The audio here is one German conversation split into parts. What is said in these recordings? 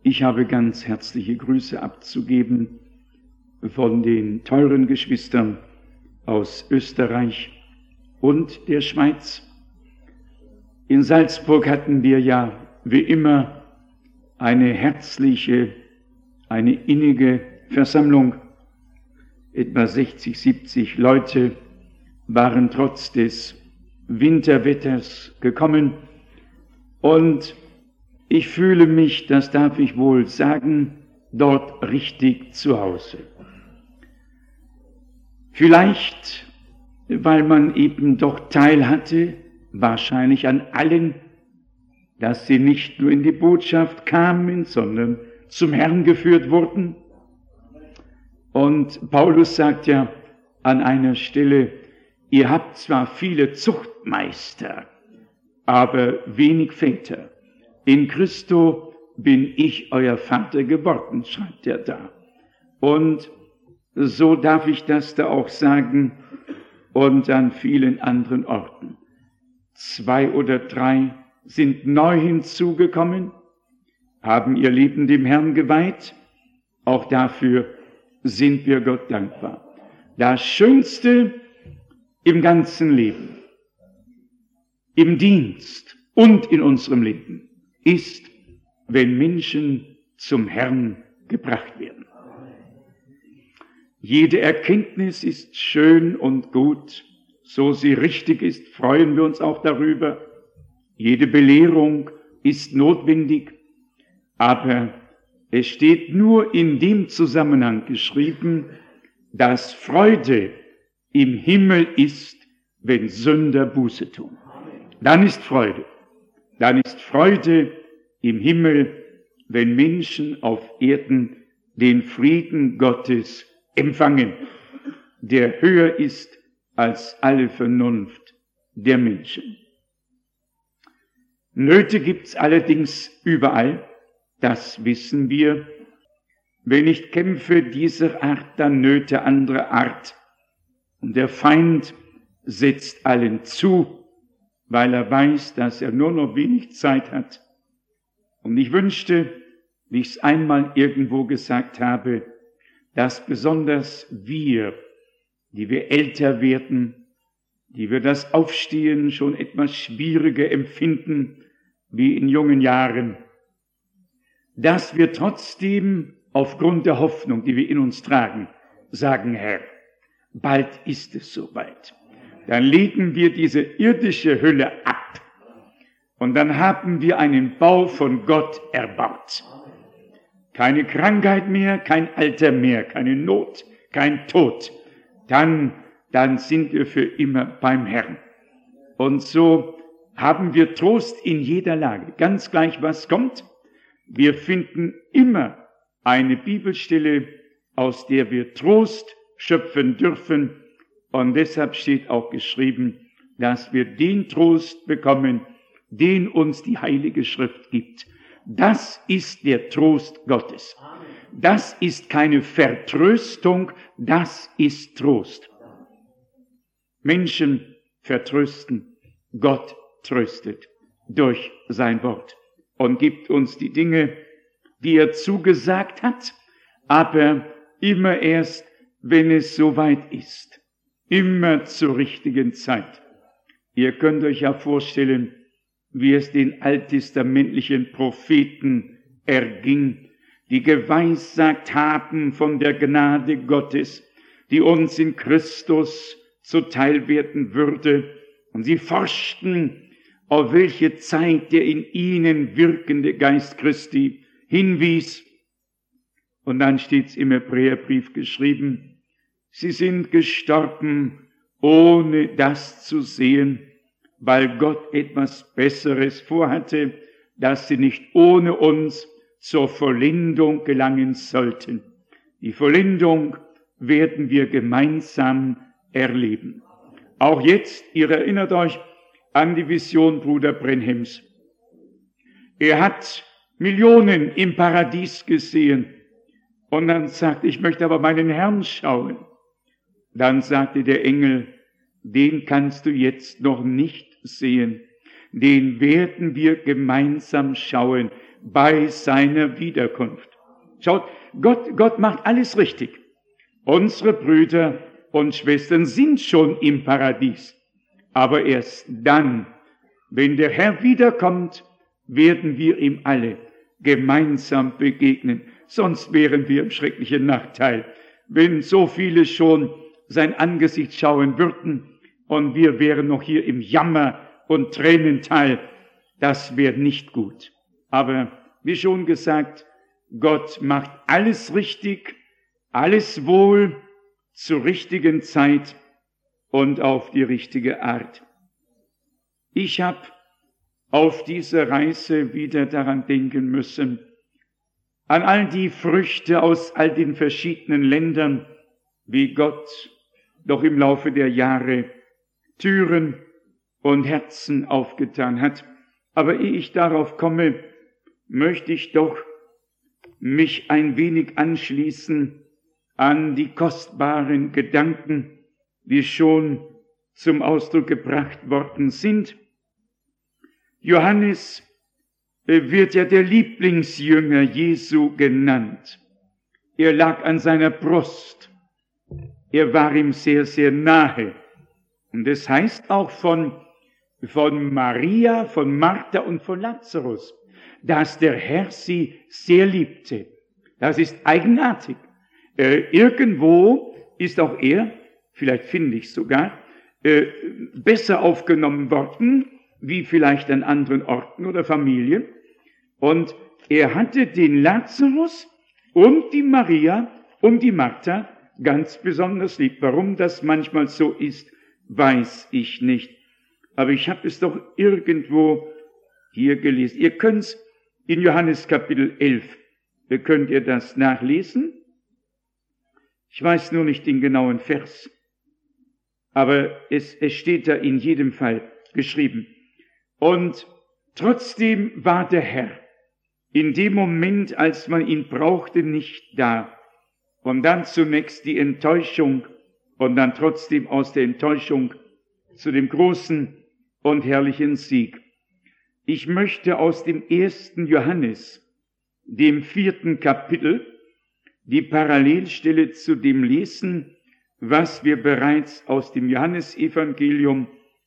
Ich habe ganz herzliche Grüße abzugeben von den teuren Geschwistern aus Österreich und der Schweiz. In Salzburg hatten wir ja wie immer eine herzliche, eine innige Versammlung. Etwa 60, 70 Leute waren trotz des Winterwetters gekommen und ich fühle mich, das darf ich wohl sagen, dort richtig zu Hause. Vielleicht, weil man eben doch teil hatte, wahrscheinlich an allen, dass sie nicht nur in die Botschaft kamen, sondern zum Herrn geführt wurden. Und Paulus sagt ja an einer Stelle, ihr habt zwar viele Zuchtmeister, aber wenig Väter. In Christo bin ich euer Vater geworden, schreibt er da. Und so darf ich das da auch sagen und an vielen anderen Orten. 2 oder 3 sind neu hinzugekommen, haben ihr Leben dem Herrn geweiht. Auch dafür sind wir Gott dankbar. Das Schönste im ganzen Leben, im Dienst und in unserem Leben ist, wenn Menschen zum Herrn gebracht werden. Jede Erkenntnis ist schön und gut, so sie richtig ist, freuen wir uns auch darüber. Jede Belehrung ist notwendig, aber es steht nur in dem Zusammenhang geschrieben, dass Freude im Himmel ist, wenn Sünder Buße tun. Dann ist Freude. Dann ist Freude im Himmel, wenn Menschen auf Erden den Frieden Gottes empfangen, der höher ist als alle Vernunft der Menschen. Nöte gibt's allerdings überall, das wissen wir. Wenn nicht Kämpfe dieser Art, dann Nöte anderer Art. Und der Feind setzt allen zu, weil er weiß, dass er nur noch wenig Zeit hat. Und ich wünschte, wie ich es einmal irgendwo gesagt habe, dass besonders wir, die wir älter werden, die wir das Aufstehen schon etwas schwieriger empfinden wie in jungen Jahren, dass wir trotzdem aufgrund der Hoffnung, die wir in uns tragen, sagen, Herr, bald ist es soweit. Dann legen wir diese irdische Hülle ab und dann haben wir einen Bau von Gott erbaut. Keine Krankheit mehr, kein Alter mehr, keine Not, kein Tod. Dann sind wir für immer beim Herrn. Und so haben wir Trost in jeder Lage, ganz gleich was kommt. Wir finden immer eine Bibelstelle, aus der wir Trost schöpfen dürfen. Und deshalb steht auch geschrieben, dass wir den Trost bekommen, den uns die Heilige Schrift gibt. Das ist der Trost Gottes. Das ist keine Vertröstung, das ist Trost. Menschen vertrösten, Gott tröstet durch sein Wort und gibt uns die Dinge, die er zugesagt hat, aber immer erst, wenn es soweit ist. Immer zur richtigen Zeit. Ihr könnt euch ja vorstellen, wie es den alttestamentlichen Propheten erging, die geweissagt haben von der Gnade Gottes, die uns in Christus zuteil werden würde. Und sie forschten, auf welche Zeit der in ihnen wirkende Geist Christi hinwies. Und dann steht's im Hebräerbrief geschrieben, sie sind gestorben, ohne das zu sehen, weil Gott etwas Besseres vorhatte, dass sie nicht ohne uns zur Vollendung gelangen sollten. Die Vollendung werden wir gemeinsam erleben. Auch jetzt, ihr erinnert euch an die Vision Bruder Brenhems. Er hat Millionen im Paradies gesehen und dann sagte, ich möchte aber meinen Herrn schauen. Dann sagte der Engel, den kannst du jetzt noch nicht sehen. Den werden wir gemeinsam schauen, bei seiner Wiederkunft. Schaut, Gott macht alles richtig. Unsere Brüder und Schwestern sind schon im Paradies. Aber erst dann, wenn der Herr wiederkommt, werden wir ihm alle gemeinsam begegnen. Sonst wären wir im schrecklichen Nachteil, wenn so viele schon sein Angesicht schauen würden und wir wären noch hier im Jammer und Tränental. Das wäre nicht gut. Aber wie schon gesagt, Gott macht alles richtig, alles wohl, zur richtigen Zeit und auf die richtige Art. Ich habe auf dieser Reise wieder daran denken müssen, an all die Früchte aus all den verschiedenen Ländern, wie Gott doch im Laufe der Jahre Türen und Herzen aufgetan hat. Aber ehe ich darauf komme, möchte ich doch mich ein wenig anschließen an die kostbaren Gedanken, die schon zum Ausdruck gebracht worden sind. Johannes wird ja der Lieblingsjünger Jesu genannt. Er lag an seiner Brust. Er war ihm sehr, sehr nahe. Und es heißt auch von Maria, von Martha und von Lazarus, dass der Herr sie sehr liebte. Das ist eigenartig. Irgendwo ist auch er, vielleicht finde ich sogar, besser aufgenommen worden, wie vielleicht an anderen Orten oder Familien. Und er hatte den Lazarus und die Maria und die Martha ganz besonders lieb. Warum das manchmal so ist, weiß ich nicht. Aber ich habe es doch irgendwo hier gelesen. Ihr könnt es in Johannes Kapitel 11, könnt ihr das nachlesen. Ich weiß nur nicht den genauen Vers, aber es steht da in jedem Fall geschrieben. Und trotzdem war der Herr in dem Moment, als man ihn brauchte, nicht da. Und dann zunächst die Enttäuschung und dann trotzdem aus der Enttäuschung zu dem großen und herrlichen Sieg. Ich möchte aus dem 1. Johannes, dem 4. Kapitel, die Parallelstelle zu dem lesen, was wir bereits aus dem Johannesevangelium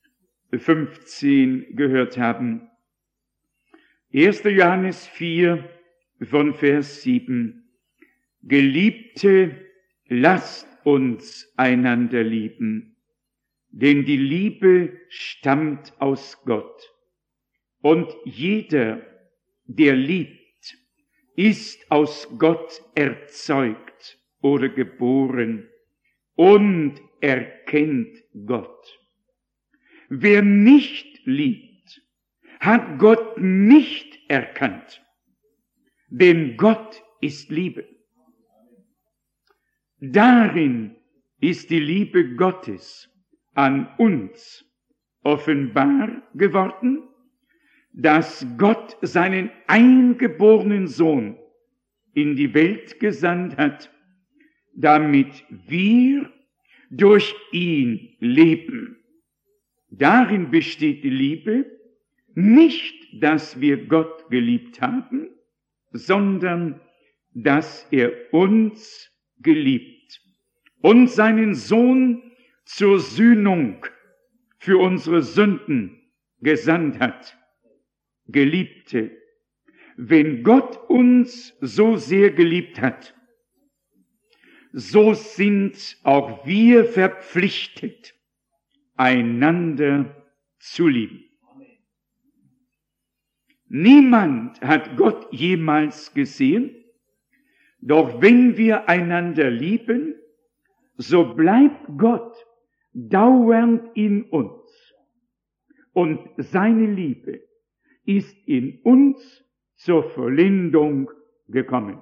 15 gehört haben. 1. Johannes 4 von Vers 7. Geliebte, lasst uns einander lieben, denn die Liebe stammt aus Gott. Und jeder, der liebt, ist aus Gott erzeugt oder geboren und erkennt Gott. Wer nicht liebt, hat Gott nicht erkannt, denn Gott ist Liebe. Darin ist die Liebe Gottes an uns offenbar geworden, dass Gott seinen eingeborenen Sohn in die Welt gesandt hat, damit wir durch ihn leben. Darin besteht die Liebe, nicht, dass wir Gott geliebt haben, sondern dass er uns geliebt und seinen Sohn zur Sühnung für unsere Sünden gesandt hat. Geliebte, wenn Gott uns so sehr geliebt hat, so sind auch wir verpflichtet, einander zu lieben. Niemand hat Gott jemals gesehen, doch wenn wir einander lieben, so bleibt Gott dauernd in uns und seine Liebe ist in uns zur Vollendung gekommen.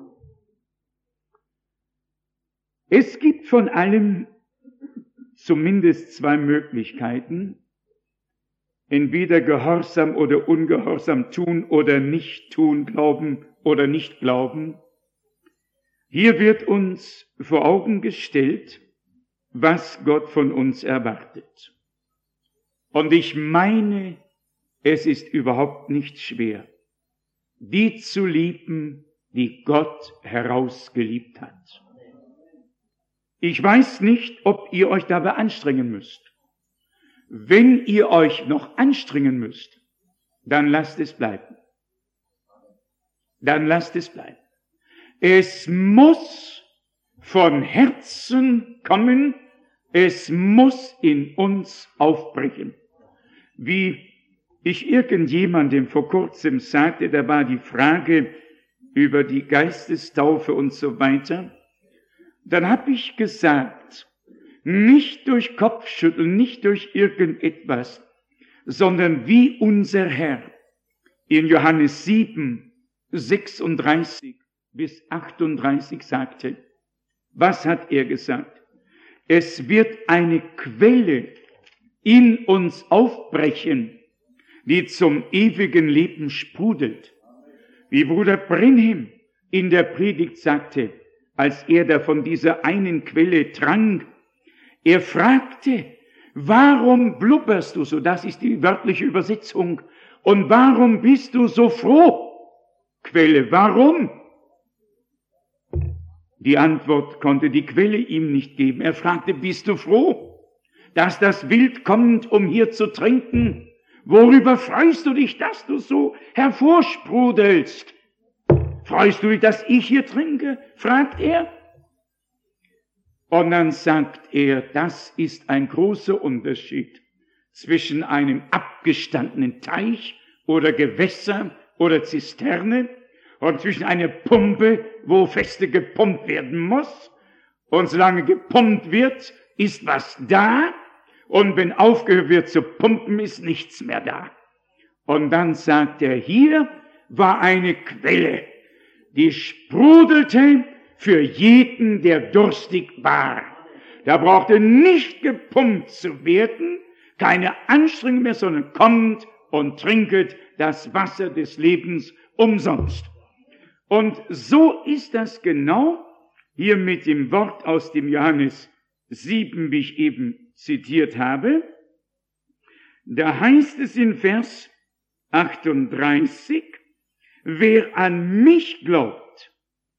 Es gibt von allem zumindest zwei Möglichkeiten, entweder Gehorsam oder Ungehorsam tun oder nicht tun, glauben oder nicht glauben. Hier wird uns vor Augen gestellt, was Gott von uns erwartet. Und ich meine, es ist überhaupt nicht schwer. die zu lieben, die Gott herausgeliebt hat. Ich weiß nicht, ob ihr euch dabei anstrengen müsst. Wenn ihr euch noch anstrengen müsst, dann lasst es bleiben. Dann lasst es bleiben. Es muss von Herzen kommen, es muss in uns aufbrechen. Wie ich irgendjemandem vor kurzem sagte, da war die Frage über die Geistestaufe und so weiter, dann habe ich gesagt, nicht durch Kopfschütteln, nicht durch irgendetwas, sondern wie unser Herr in Johannes 7, 36 bis 38 sagte. Was hat er gesagt? Es wird eine Quelle in uns aufbrechen, die zum ewigen Leben sprudelt. Wie Bruder Brenhem in der Predigt sagte, als er da von dieser einen Quelle trank, er fragte, warum blubberst du so? Das ist die wörtliche Übersetzung. Und warum bist du so froh? Quelle, warum? Die Antwort konnte die Quelle ihm nicht geben. Er fragte, bist du froh, dass das Wild kommt, um hier zu trinken? Worüber freust du dich, dass du so hervorsprudelst? Freust du dich, dass ich hier trinke? Fragt er. Und dann sagt er, das ist ein großer Unterschied zwischen einem abgestandenen Teich oder Gewässer oder Zisterne und zwischen einer Pumpe, wo feste gepumpt werden muss. Und solange gepumpt wird, ist was da. Und wenn aufgehört wird zu pumpen, ist nichts mehr da. Und dann sagt er, hier war eine Quelle, die sprudelte für jeden, der durstig war. Da brauchte nicht gepumpt zu werden, keine Anstrengung mehr, sondern kommt und trinket das Wasser des Lebens umsonst. Und so ist das genau hier mit dem Wort aus dem Johannes 7, wie ich eben zitiert habe. Da heißt es in Vers 38, wer an mich glaubt,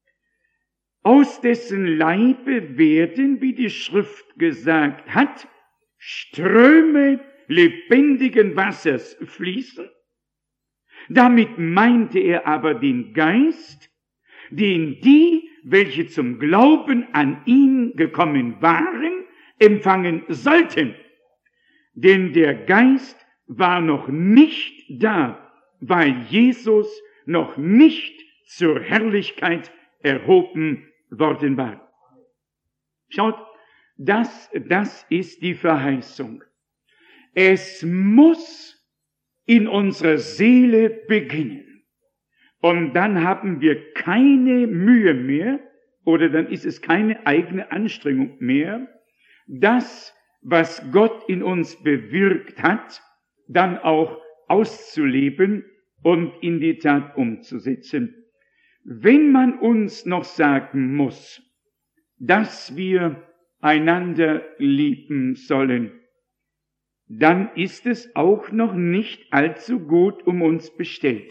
aus dessen Leibe werden, wie die Schrift gesagt hat, Ströme lebendigen Wassers fließen. Damit meinte er aber den Geist, den die, welche zum Glauben an ihn gekommen waren, empfangen sollten. Denn der Geist war noch nicht da, weil Jesus noch nicht zur Herrlichkeit erhoben worden war. Schaut, das ist die Verheißung. Es muss in unserer Seele beginnen. Und dann haben wir keine Mühe mehr, oder dann ist es keine eigene Anstrengung mehr, das, was Gott in uns bewirkt hat, dann auch auszuleben und in die Tat umzusetzen. Wenn man uns noch sagen muss, dass wir einander lieben sollen, dann ist es auch noch nicht allzu gut um uns bestellt.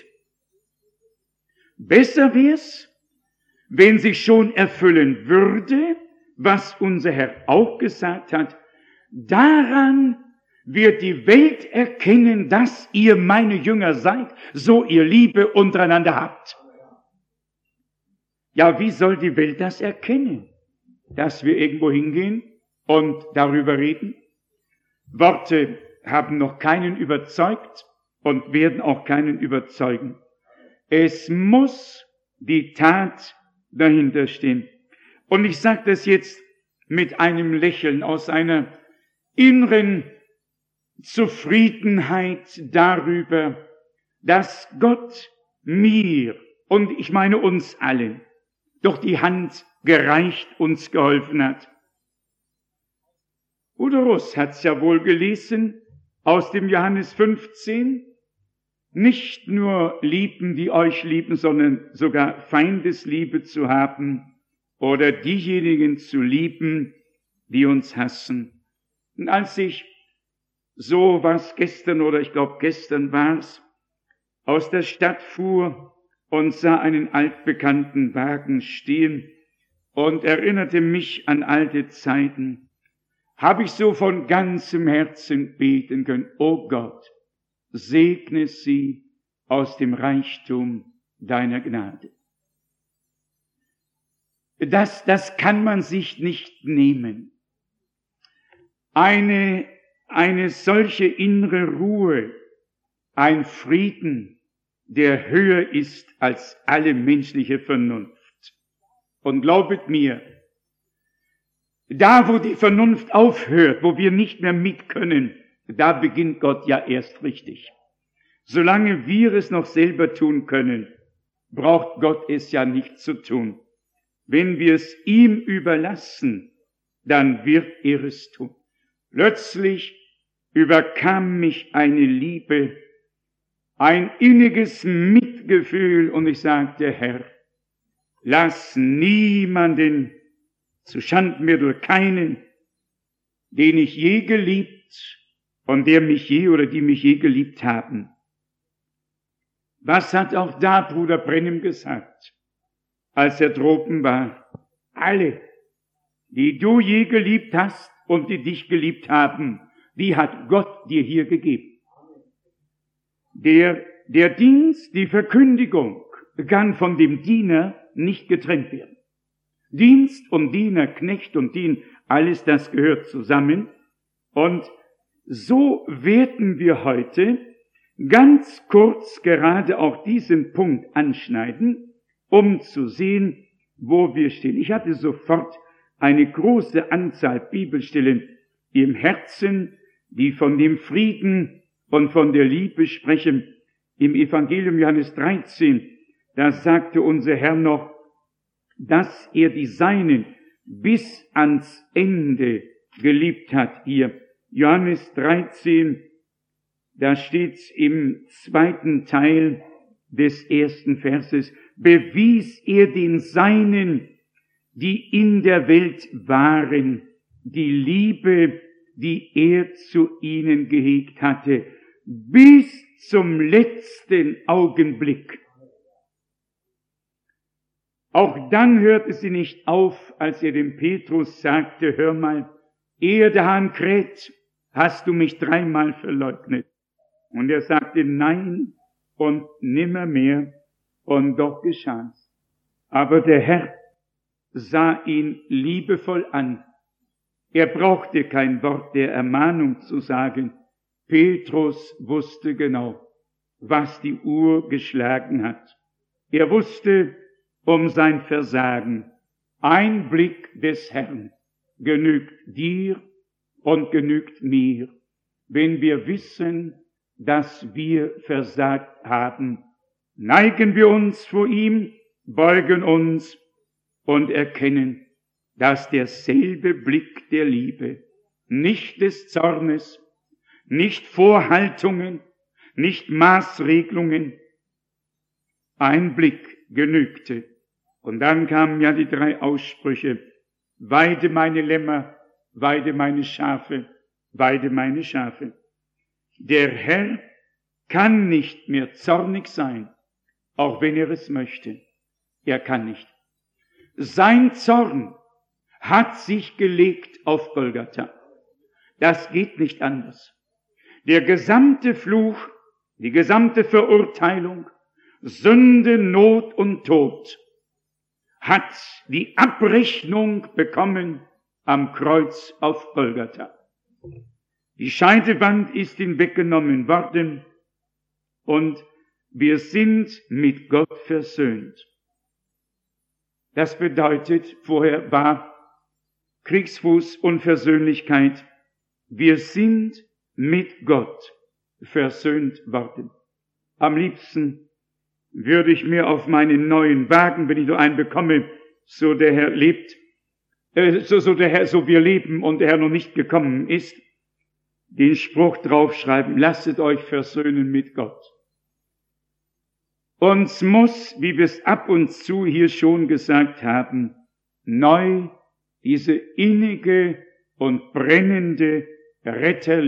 Besser wär's, wenn sich schon erfüllen würde, was unser Herr auch gesagt hat, daran wird die Welt erkennen, dass ihr meine Jünger seid, so ihr Liebe untereinander habt. Ja, wie soll die Welt das erkennen? Dass wir irgendwo hingehen und darüber reden? Worte haben noch keinen überzeugt und werden auch keinen überzeugen. Es muss die Tat dahinter stehen. Und ich sage das jetzt mit einem Lächeln aus einer inneren Zufriedenheit darüber, dass Gott mir, und ich meine uns allen, durch die Hand gereicht uns geholfen hat. Bruder Russ hat's ja wohl gelesen aus dem Johannes 15. Nicht nur lieben, die euch lieben, sondern sogar Feindesliebe zu haben oder diejenigen zu lieben, die uns hassen. Und als ich so was gestern oder ich glaube gestern war's, aus der Stadt fuhr und sah einen altbekannten Wagen stehen und erinnerte mich an alte Zeiten. Habe ich so von ganzem Herzen beten können: O Gott, segne sie aus dem Reichtum deiner Gnade. Das kann man sich nicht nehmen. Eine solche innere Ruhe, ein Frieden, der höher ist als alle menschliche Vernunft. Und glaubet mir, da wo die Vernunft aufhört, wo wir nicht mehr mit können, da beginnt Gott ja erst richtig. Solange wir es noch selber tun können, braucht Gott es ja nicht zu tun. Wenn wir es ihm überlassen, dann wird er es tun. Plötzlich überkam mich eine Liebe, ein inniges Mitgefühl, und ich sagte: Herr, lass niemanden zu Schanden mir durch keinen, den ich je geliebt und der mich je oder die mich je geliebt haben. Was hat auch da Bruder Brennim gesagt, als er droben war? Alle, die du je geliebt hast und die dich geliebt haben, die hat Gott dir hier gegeben. Der Dienst, die Verkündigung kann von dem Diener nicht getrennt werden. Dienst und Diener, Knecht und Dien, alles das gehört zusammen. Und so werden wir heute ganz kurz gerade auch diesen Punkt anschneiden, um zu sehen, wo wir stehen. Ich hatte sofort eine große Anzahl Bibelstellen im Herzen, die von dem Frieden und von der Liebe sprechen. Im Evangelium Johannes 13, da sagte unser Herr noch, dass er die Seinen bis ans Ende geliebt hat. Hier, Johannes 13, da steht's im 2. Teil des 1. Verses, bewies er den Seinen, die in der Welt waren, die Liebe, die er zu ihnen gehegt hatte, bis zum letzten Augenblick. Auch dann hörte sie nicht auf, als er dem Petrus sagte: Hör mal, ehe der Hahn kräht, hast du mich 3-mal verleugnet. Und er sagte: Nein und nimmermehr, und doch geschah's. Aber der Herr sah ihn liebevoll an. Er brauchte kein Wort der Ermahnung zu sagen. Petrus wusste genau, was die Uhr geschlagen hat. Er wusste um sein Versagen. Ein Blick des Herrn genügt dir und genügt mir, wenn wir wissen, dass wir versagt haben. Neigen wir uns vor ihm, beugen uns und erkennen, dass derselbe Blick der Liebe, nicht des Zornes, nicht Vorhaltungen, nicht Maßregelungen, ein Blick genügte. Und dann kamen ja die 3 Aussprüche: Weide meine Lämmer, weide meine Schafe, weide meine Schafe. Der Herr kann nicht mehr zornig sein, auch wenn er es möchte. Er kann nicht. Sein Zorn hat sich gelegt auf Golgatha. Das geht nicht anders. Der gesamte Fluch, die gesamte Verurteilung, Sünde, Not und Tod hat die Abrechnung bekommen am Kreuz auf Golgatha. Die Scheidewand ist hinweggenommen worden und wir sind mit Gott versöhnt. Das bedeutet, vorher war Kriegsfuß, Unversöhnlichkeit. Wir sind mit Gott versöhnt worden. Am liebsten würde ich mir auf meinen neuen Wagen, wenn ich nur einen bekomme, so der Herr lebt, so wir leben und der Herr noch nicht gekommen ist, den Spruch draufschreiben: Lasset euch versöhnen mit Gott. Uns muss, wie wir es ab und zu hier schon gesagt haben, neu diese innige und brennende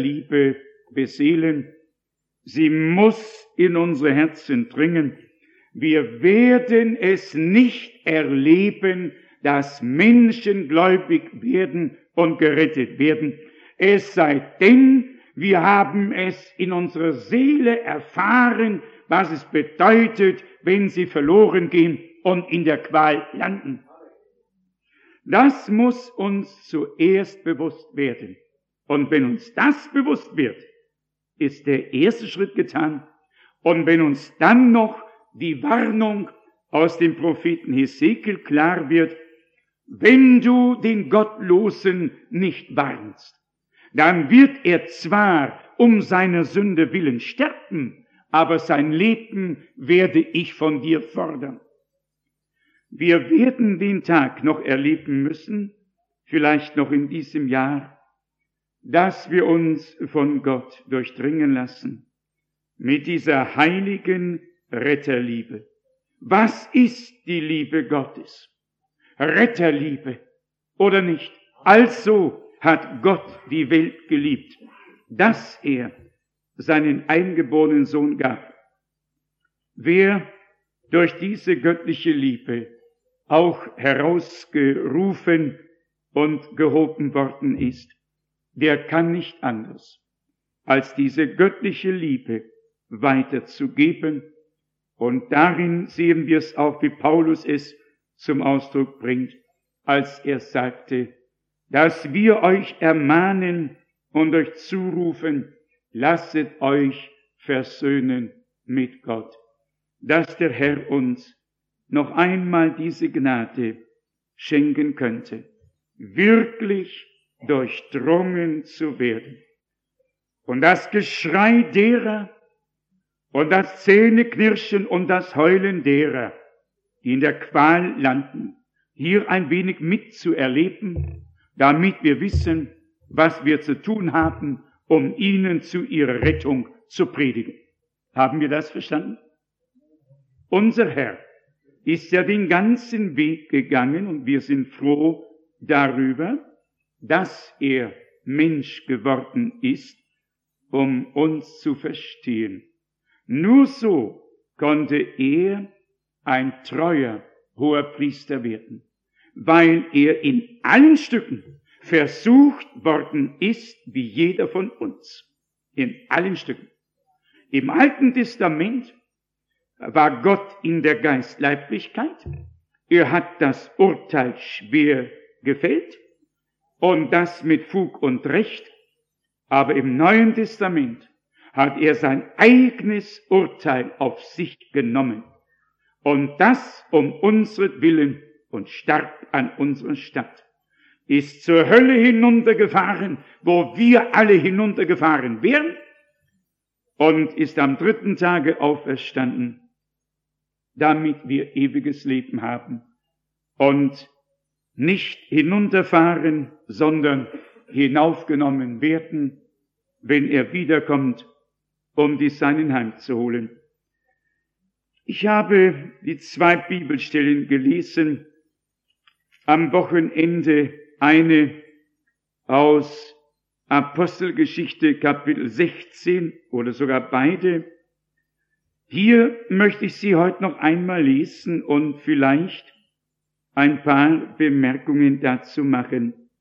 Retterliebe beseelen. Sie muss in unsere Herzen dringen. wir werden es nicht erleben, dass Menschen gläubig werden und gerettet werden, es sei denn, wir haben es in unserer Seele erfahren, was es bedeutet, wenn sie verloren gehen und in der Qual landen. Das muss uns zuerst bewusst werden. Und wenn uns das bewusst wird, ist der erste Schritt getan. Und wenn uns dann noch die Warnung aus dem Propheten Hesekiel klar wird, wenn du den Gottlosen nicht warnst, dann wird er zwar um seiner Sünde willen sterben, aber sein Leben werde ich von dir fordern. Wir werden den Tag noch erleben müssen, vielleicht noch in diesem Jahr, dass wir uns von Gott durchdringen lassen mit dieser heiligen Retterliebe. Was ist die Liebe Gottes? Retterliebe oder nicht? Also hat Gott die Welt geliebt, dass er seinen eingeborenen Sohn gab. Wer durch diese göttliche Liebe auch herausgerufen und gehoben worden ist, der kann nicht anders, als diese göttliche Liebe weiterzugeben. Und darin sehen wir es auch, wie Paulus es zum Ausdruck bringt, als er sagte, dass wir euch ermahnen und euch zurufen, lasset euch versöhnen mit Gott. Dass der Herr uns noch einmal diese Gnade schenken könnte, wirklich durchdrungen zu werden. Und das Geschrei derer und das Zähneknirschen und das Heulen derer, die in der Qual landen, hier ein wenig mitzuerleben, damit wir wissen, was wir zu tun haben, um ihnen zu ihrer Rettung zu predigen. Haben wir das verstanden? Unser Herr ist ja den ganzen Weg gegangen und wir sind froh darüber, dass er Mensch geworden ist, um uns zu verstehen. Nur so konnte er ein treuer Hoherpriester werden, weil er in allen Stücken versucht worden ist, wie jeder von uns. In allen Stücken. Im Alten Testament war Gott in der Geistleiblichkeit. Er hat das Urteil schwer gefällt und das mit Fug und Recht. Aber im Neuen Testament hat er sein eigenes Urteil auf sich genommen. Und das um unsretwillen und starb an unserer Stadt. Ist zur Hölle hinuntergefahren, wo wir alle hinuntergefahren wären, und ist am 3. Tage auferstanden, damit wir ewiges Leben haben und nicht hinunterfahren, sondern hinaufgenommen werden, wenn er wiederkommt, um die Seinen heimzuholen. Ich habe die 2 Bibelstellen gelesen, am Wochenende eine aus Apostelgeschichte Kapitel 16 oder sogar beide. Hier möchte ich sie heute noch einmal lesen und vielleicht ein paar Bemerkungen dazu machen.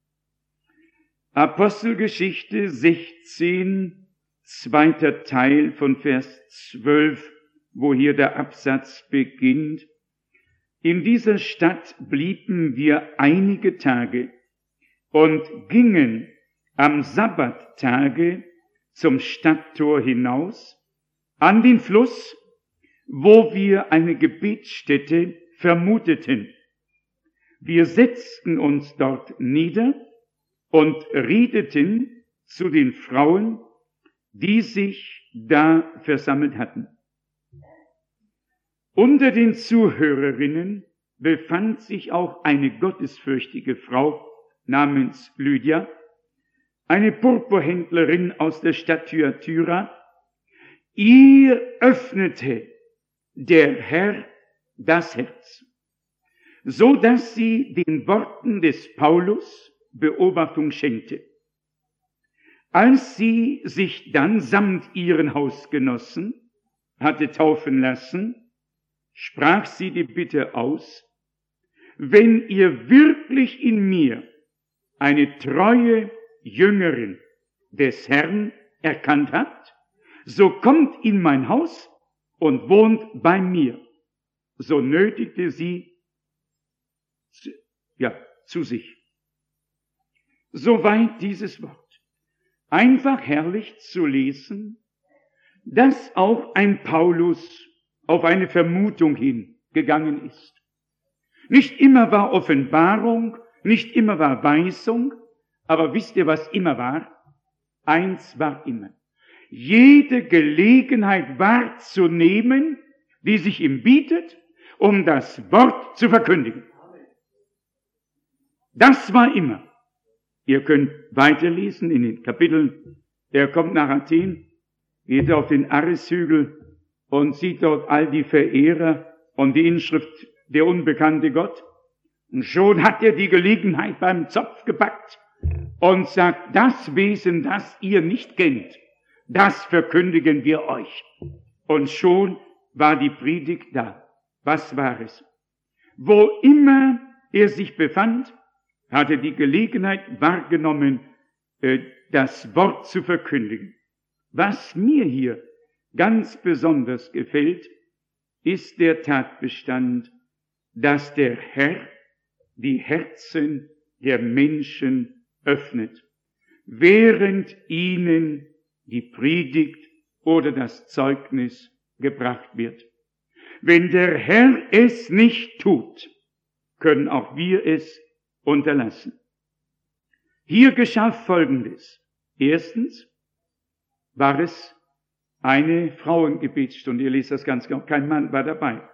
Apostelgeschichte 16, 2. Teil von Vers 12, wo hier der Absatz beginnt. In dieser Stadt blieben wir einige Tage und gingen am Sabbattage zum Stadttor hinaus, an den Fluss, wo wir eine Gebetsstätte vermuteten. Wir setzten uns dort nieder und redeten zu den Frauen, die sich da versammelt hatten. Unter den Zuhörerinnen befand sich auch eine gottesfürchtige Frau namens Lydia, eine Purpurhändlerin aus der Stadt Thyatira. Ihr öffnete der Herr das Herz, so dass sie den Worten des Paulus Beobachtung schenkte. Als sie sich dann samt ihren Hausgenossen hatte taufen lassen, sprach sie die Bitte aus: Wenn ihr wirklich in mir eine treue Jüngerin des Herrn erkannt habt, so kommt in mein Haus und wohnt bei mir. So nötigte sie zu sich. Soweit dieses Wort. Einfach herrlich zu lesen, dass auch ein Paulus auf eine Vermutung hingegangen ist. Nicht immer war Offenbarung, nicht immer war Weisung, aber wisst ihr, was immer war? Eins war immer: jede Gelegenheit wahrzunehmen, die sich ihm bietet, um das Wort zu verkündigen. Das war immer. Ihr könnt weiterlesen in den Kapiteln. Er kommt nach Athen, geht auf den Arishügel und sieht dort all die Verehrer und die Inschrift der unbekannte Gott. Und schon hat er die Gelegenheit beim Zopf gepackt und sagt: Das Wesen, das ihr nicht kennt, das verkündigen wir euch. Und schon war die Predigt da. Was war es? Wo immer er sich befand, hat er die Gelegenheit wahrgenommen, das Wort zu verkündigen. Was mir hier ganz besonders gefällt, ist der Tatbestand, dass der Herr die Herzen der Menschen öffnet, während ihnen die Predigt oder das Zeugnis gebracht wird. Wenn der Herr es nicht tut, können auch wir es unterlassen. Hier geschah Folgendes. Erstens war es eine Frauengebetsstunde. Ihr lest das ganz genau. Kein Mann war dabei.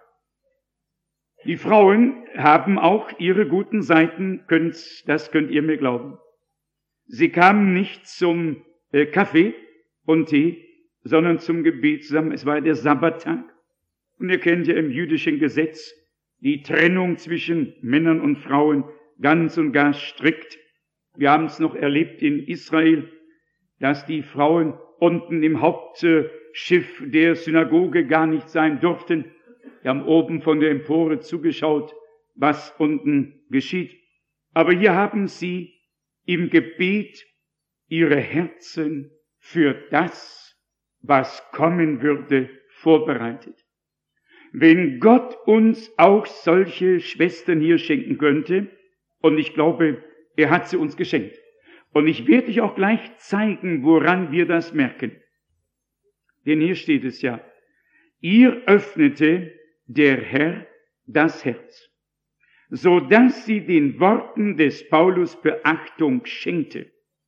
Die Frauen haben auch ihre guten Seiten, das könnt ihr mir glauben. Sie kamen nicht zum Kaffee und Tee, sondern zum Gebet zusammen. Es war der Sabbattag. Und ihr kennt ja im jüdischen Gesetz die Trennung zwischen Männern und Frauen ganz und gar strikt. Wir haben es noch erlebt in Israel, dass die Frauen unten im Hauptschiff der Synagoge gar nicht sein durften. Wir haben oben von der Empore zugeschaut, was unten geschieht. Aber hier haben sie im Gebet ihre Herzen für das, was kommen würde, vorbereitet. Wenn Gott uns auch solche Schwestern hier schenken könnte, und ich glaube, er hat sie uns geschenkt. Und ich werde euch auch gleich zeigen, woran wir das merken. Denn hier steht es ja: Ihr öffnete der Herr das Herz, so dass sie den Worten des Paulus Beachtung schenkte.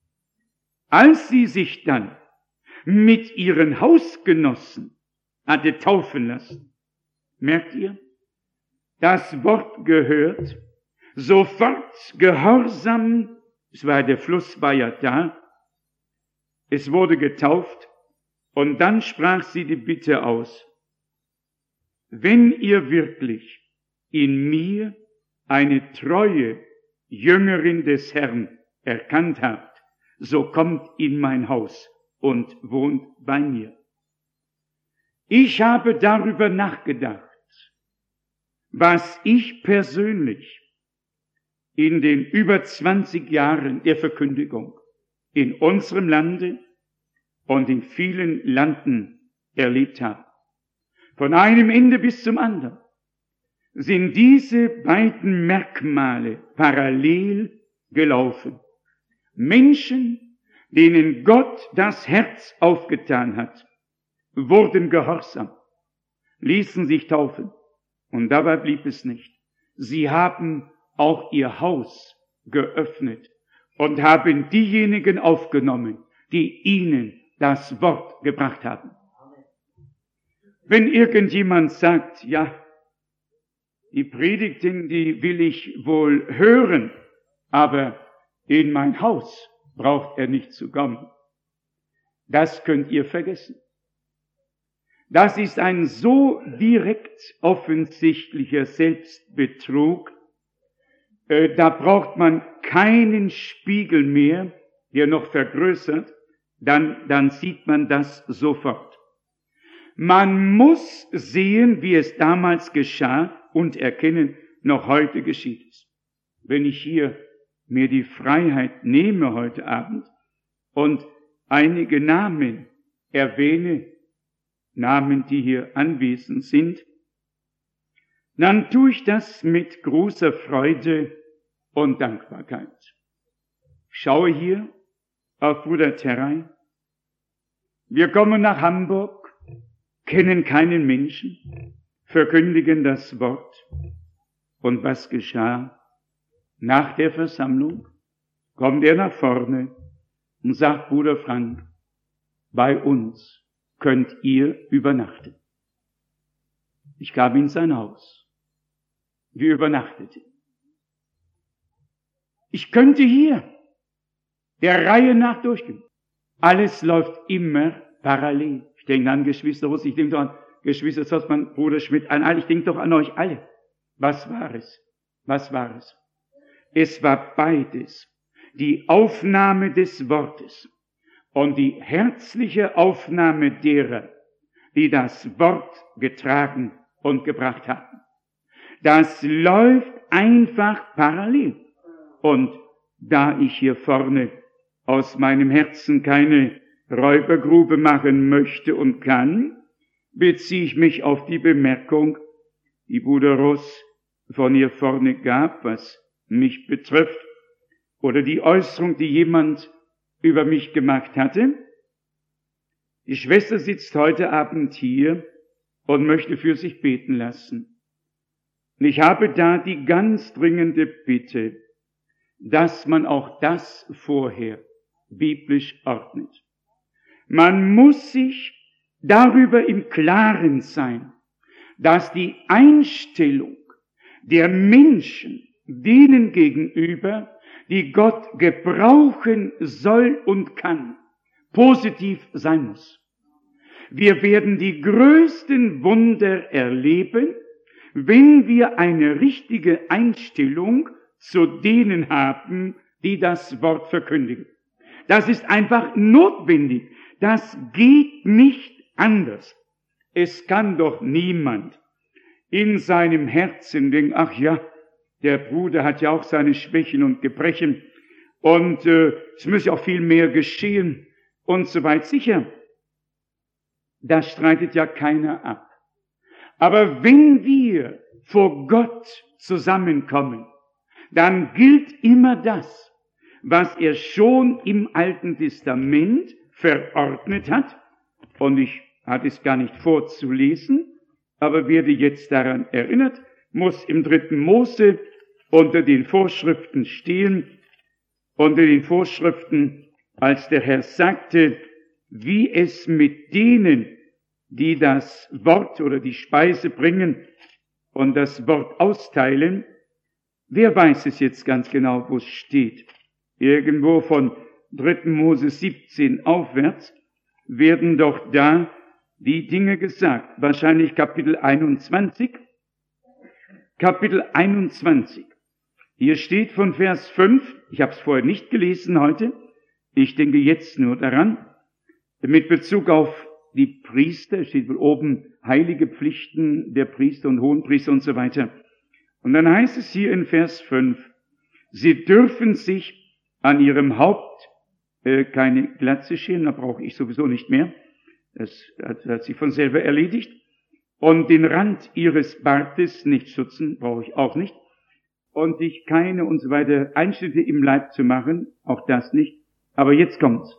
Als sie sich dann mit ihren Hausgenossen hatte taufen lassen, merkt ihr, das Wort gehört, sofort gehorsam, der Fluss war ja da, es wurde getauft, und dann sprach sie die Bitte aus: Wenn ihr wirklich in mir eine treue Jüngerin des Herrn erkannt habt, so kommt in mein Haus und wohnt bei mir. Ich habe darüber nachgedacht, was ich persönlich in den über 20 Jahren der Verkündigung in unserem Lande und in vielen Landen erlebt habe. Von einem Ende bis zum anderen sind diese beiden Merkmale parallel gelaufen. Menschen, denen Gott das Herz aufgetan hat, wurden gehorsam, ließen sich taufen. Und dabei blieb es nicht. Sie haben auch ihr Haus geöffnet und haben diejenigen aufgenommen, die ihnen das Wort gebracht haben. Wenn irgendjemand sagt: Ja, die Predigten, die will ich wohl hören, aber in mein Haus braucht er nicht zu kommen, das könnt ihr vergessen. Das ist ein so direkt offensichtlicher Selbstbetrug, da braucht man keinen Spiegel mehr, der noch vergrößert, dann sieht man das sofort. Man muss sehen, wie es damals geschah und erkennen, noch heute geschieht es. Wenn ich hier mir die Freiheit nehme heute Abend und einige Namen erwähne, Namen, die hier anwesend sind, dann tue ich das mit großer Freude und Dankbarkeit. Ich schaue hier auf Bruder Terray. Wir kommen nach Hamburg, kennen keinen Menschen, verkündigen das Wort. Und was geschah? Nach der Versammlung kommt er nach vorne und sagt, Bruder Frank, bei uns könnt ihr übernachten. Ich gab in sein Haus. Wir übernachteten. Ich könnte hier der Reihe nach durchgehen. Alles läuft immer parallel. Ich denke an Geschwister Russ, ich denke doch an Geschwister Zotzmann, Bruder Schmidt, an alle, ich denke doch an euch alle. Was war es? Was war es? Es war beides. Die Aufnahme des Wortes und die herzliche Aufnahme derer, die das Wort getragen und gebracht haben. Das läuft einfach parallel. Und da ich hier vorne aus meinem Herzen keine Räubergrube machen möchte und kann, beziehe ich mich auf die Bemerkung, die Bruder Ross von hier vorne gab, was mich betrifft, oder die Äußerung, die jemand über mich gemacht hatte. Die Schwester sitzt heute Abend hier und möchte für sich beten lassen. Und ich habe da die ganz dringende Bitte, dass man auch das vorher biblisch ordnet. Man muss sich darüber im Klaren sein, dass die Einstellung der Menschen denen gegenüber, die Gott gebrauchen soll und kann, positiv sein muss. Wir werden die größten Wunder erleben, wenn wir eine richtige Einstellung zu denen haben, die das Wort verkündigen. Das ist einfach notwendig. Das geht nicht anders. Es kann doch niemand in seinem Herzen denken, ach ja, der Bruder hat ja auch seine Schwächen und Gebrechen und es muss ja auch viel mehr geschehen und so weiter. Sicher, das streitet ja keiner ab. Aber wenn wir vor Gott zusammenkommen, dann gilt immer das, was er schon im Alten Testament verordnet hat. Und ich hatte es gar nicht vorzulesen, aber werde jetzt daran erinnert, muss im 3. Mose unter den Vorschriften stehen, unter den Vorschriften, als der Herr sagte, wie es mit denen, die das Wort oder die Speise bringen und das Wort austeilen, wer weiß es jetzt ganz genau, wo es steht? Irgendwo von 3. Mose 17 aufwärts werden doch da die Dinge gesagt. Wahrscheinlich Kapitel 21. Kapitel 21. Hier steht von Vers 5, ich habe es vorher nicht gelesen heute, ich denke jetzt nur daran, mit Bezug auf die Priester, steht wohl oben heilige Pflichten der Priester und Hohenpriester und so weiter. Und dann heißt es hier in Vers 5, sie dürfen sich an ihrem Haupt keine Glatze scheren, da brauche ich sowieso nicht mehr, das hat sich von selber erledigt, und den Rand ihres Bartes nicht schützen, brauche ich auch nicht, und sich keine und so weiter Einschnitte im Leib zu machen, auch das nicht, aber jetzt kommt's.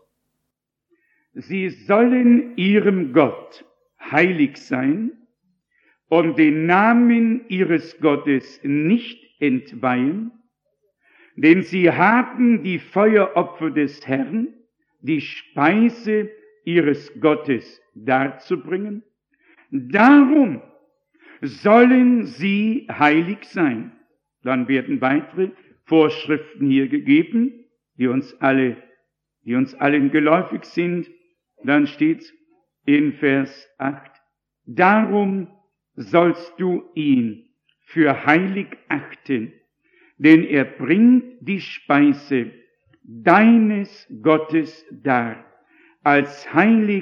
Sie sollen ihrem Gott heilig sein und den Namen ihres Gottes nicht entweihen, denn sie haben die Feueropfer des Herrn, die Speise ihres Gottes darzubringen. Darum sollen sie heilig sein. Dann werden weitere Vorschriften hier gegeben, die uns allen geläufig sind. Dann steht's in Vers 8, darum sollst du ihn für heilig achten, denn er bringt die Speise deines Gottes dar. Als heilig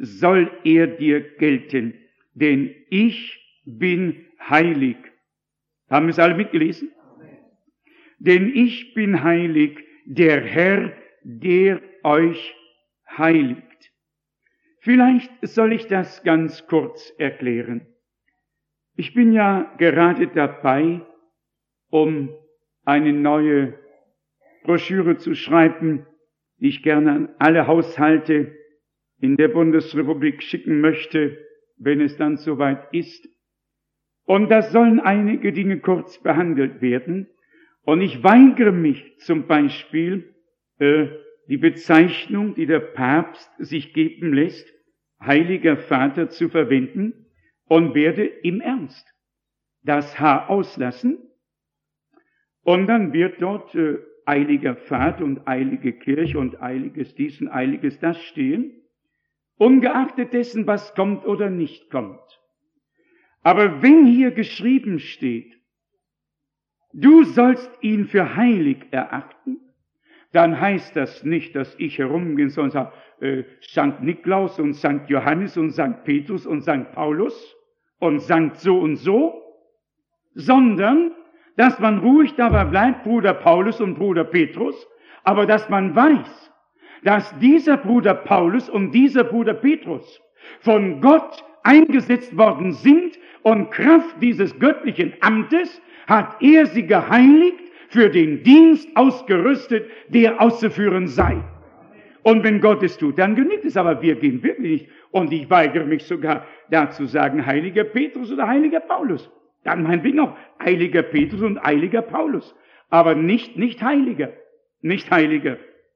soll er dir gelten, denn ich bin heilig. Haben wir es alle mitgelesen? Denn ich bin heilig, der Herr, der euch heiligt. Vielleicht soll ich das ganz kurz erklären. Ich bin ja gerade dabei, um eine neue Broschüre zu schreiben, die ich gerne an alle Haushalte in der Bundesrepublik schicken möchte, wenn es dann soweit ist. Und da sollen einige Dinge kurz behandelt werden. Und ich weigere mich zum Beispiel, die Bezeichnung, die der Papst sich geben lässt, Heiliger Vater zu verwenden und werde im Ernst das H auslassen. Und dann wird dort Heiliger Vater und Heilige Kirche und Heiliges dies und Heiliges das stehen, ungeachtet dessen, was kommt oder nicht kommt. Aber wenn hier geschrieben steht, du sollst ihn für heilig erachten, dann heißt das nicht, dass ich herumgehen soll und sage, St. Niklaus und St. Johannes und St. Petrus und St. Paulus und St. so und so, sondern, dass man ruhig dabei bleibt, Bruder Paulus und Bruder Petrus, aber dass man weiß, dass dieser Bruder Paulus und dieser Bruder Petrus von Gott eingesetzt worden sind und Kraft dieses göttlichen Amtes hat er sie geheiligt, für den Dienst ausgerüstet, der auszuführen sei. Und wenn Gott es tut, dann genügt es, aber wir gehen wirklich nicht. Und ich weigere mich sogar dazu sagen, heiliger Petrus oder heiliger Paulus. Dann meinetwegen auch heiliger Petrus und heiliger Paulus. Aber nicht heiliger. Nicht heiliger.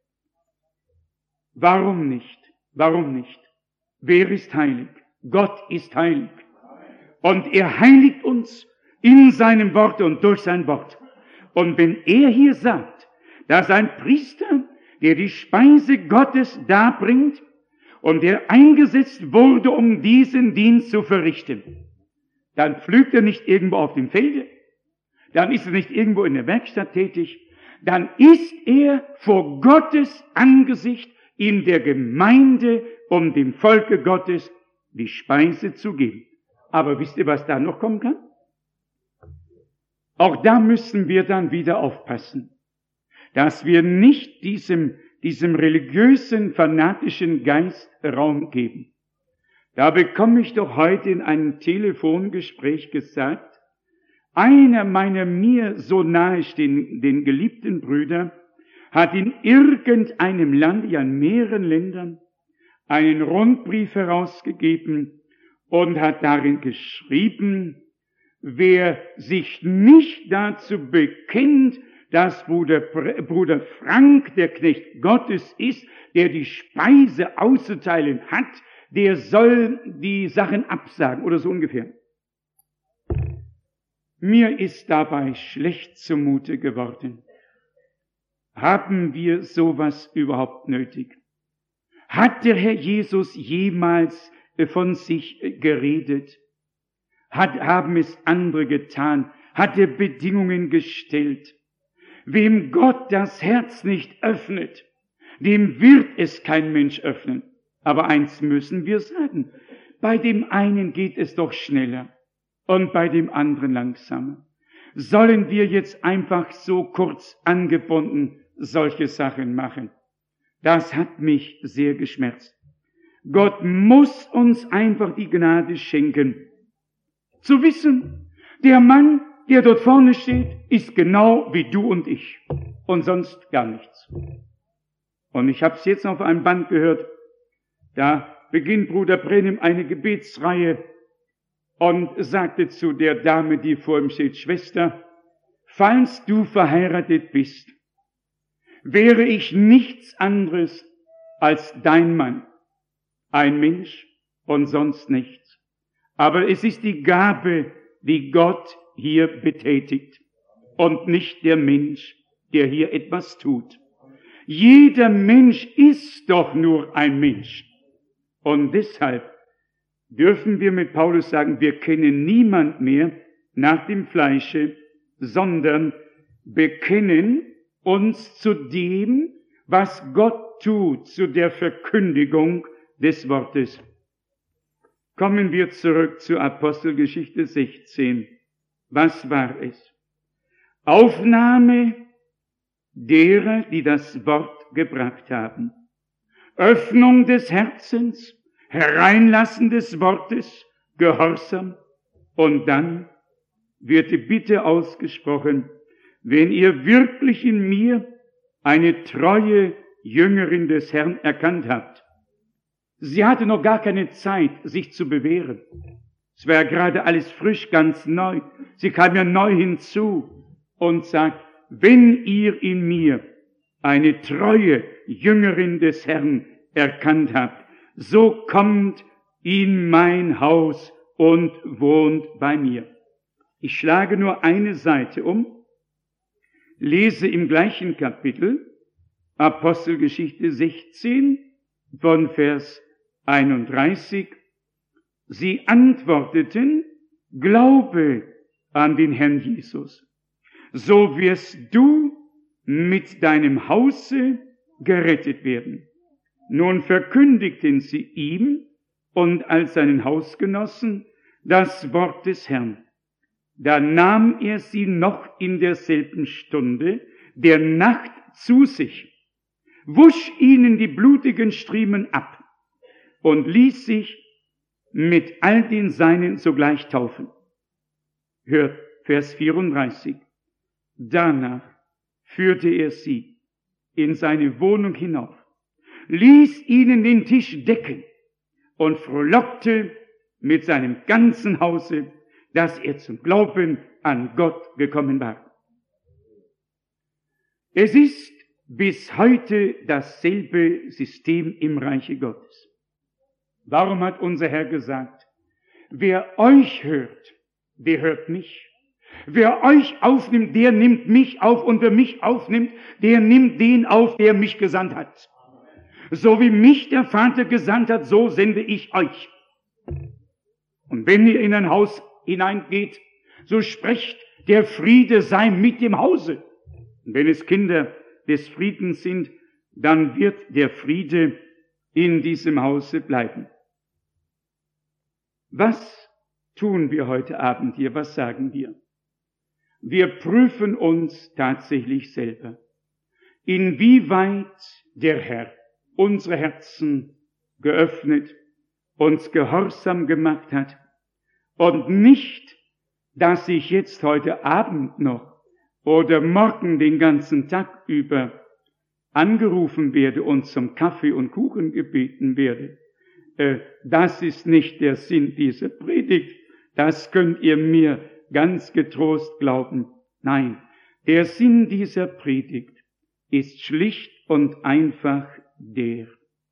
Warum nicht? Warum nicht? Wer ist heilig? Gott ist heilig. Und er heiligt uns in seinem Wort und durch sein Wort. Und wenn er hier sagt, dass ein Priester, der die Speise Gottes darbringt und der eingesetzt wurde, um diesen Dienst zu verrichten, dann pflügt er nicht irgendwo auf dem Felde, dann ist er nicht irgendwo in der Werkstatt tätig, dann ist er vor Gottes Angesicht in der Gemeinde, um dem Volke Gottes die Speise zu geben. Aber wisst ihr, was da noch kommen kann? Auch da müssen wir dann wieder aufpassen, dass wir nicht diesem religiösen, fanatischen Geist Raum geben. Da bekomme ich doch heute in einem Telefongespräch gesagt, einer meiner mir so nahestehenden geliebten Brüder hat in irgendeinem Land, ja in mehreren Ländern, einen Rundbrief herausgegeben und hat darin geschrieben, wer sich nicht dazu bekennt, dass Bruder Frank der Knecht Gottes ist, der die Speise auszuteilen hat, der soll die Sachen absagen oder so ungefähr. Mir ist dabei schlecht zumute geworden. Haben wir sowas überhaupt nötig? Hat der Herr Jesus jemals von sich geredet? Haben es andere getan? Hat er Bedingungen gestellt? Wem Gott das Herz nicht öffnet, dem wird es kein Mensch öffnen. Aber eins müssen wir sagen, bei dem einen geht es doch schneller und bei dem anderen langsamer. Sollen wir jetzt einfach so kurz angebunden solche Sachen machen? Das hat mich sehr geschmerzt. Gott muss uns einfach die Gnade schenken, zu wissen, der Mann, der dort vorne steht, ist genau wie du und ich und sonst gar nichts. Und ich habe es jetzt auf einem Band gehört, da beginnt Bruder Brennim eine Gebetsreihe und sagte zu der Dame, die vor ihm steht, Schwester, falls du verheiratet bist, wäre ich nichts anderes als dein Mann, ein Mensch und sonst nichts. Aber es ist die Gabe, die Gott hier betätigt und nicht der Mensch, der hier etwas tut. Jeder Mensch ist doch nur ein Mensch. Und deshalb dürfen wir mit Paulus sagen, wir kennen niemand mehr nach dem Fleische, sondern bekennen uns zu dem, was Gott tut, zu der Verkündigung des Wortes. Kommen wir zurück zur Apostelgeschichte 16. Was war es? Aufnahme derer, die das Wort gebracht haben. Öffnung des Herzens, Hereinlassen des Wortes, Gehorsam. Und dann wird die Bitte ausgesprochen, wenn ihr wirklich in mir eine treue Jüngerin des Herrn erkannt habt. Sie hatte noch gar keine Zeit, sich zu bewähren. Es war ja gerade alles frisch, ganz neu. Sie kam ja neu hinzu und sagt, wenn ihr in mir eine treue Jüngerin des Herrn erkannt habt, so kommt in mein Haus und wohnt bei mir. Ich schlage nur eine Seite um, lese im gleichen Kapitel Apostelgeschichte 16 von Vers 31. Sie antworteten, glaube an den Herrn Jesus, so wirst du mit deinem Hause gerettet werden. Nun verkündigten sie ihm und all seinen Hausgenossen das Wort des Herrn. Da nahm er sie noch in derselben Stunde der Nacht zu sich, wusch ihnen die blutigen Striemen ab und ließ sich mit all den Seinen sogleich taufen. Hört Vers 34. Danach führte er sie in seine Wohnung hinauf, ließ ihnen den Tisch decken und frohlockte mit seinem ganzen Hause, dass er zum Glauben an Gott gekommen war. Es ist bis heute dasselbe System im Reiche Gottes. Warum hat unser Herr gesagt, wer euch hört, der hört mich. Wer euch aufnimmt, der nimmt mich auf, und wer mich aufnimmt, der nimmt den auf, der mich gesandt hat. So wie mich der Vater gesandt hat, so sende ich euch. Und wenn ihr in ein Haus hineingeht, so sprecht, der Friede sei mit dem Hause. Und wenn es Kinder des Friedens sind, dann wird der Friede in diesem Hause bleiben. Was tun wir heute Abend hier? Was sagen wir? Wir prüfen uns tatsächlich selber, inwieweit der Herr unsere Herzen geöffnet, uns gehorsam gemacht hat und nicht, dass ich jetzt heute Abend noch oder morgen den ganzen Tag über angerufen werde und zum Kaffee und Kuchen gebeten werde. Das ist nicht der Sinn dieser Predigt. Das könnt ihr mir ganz getrost glauben. Nein, der Sinn dieser Predigt ist schlicht und einfach der: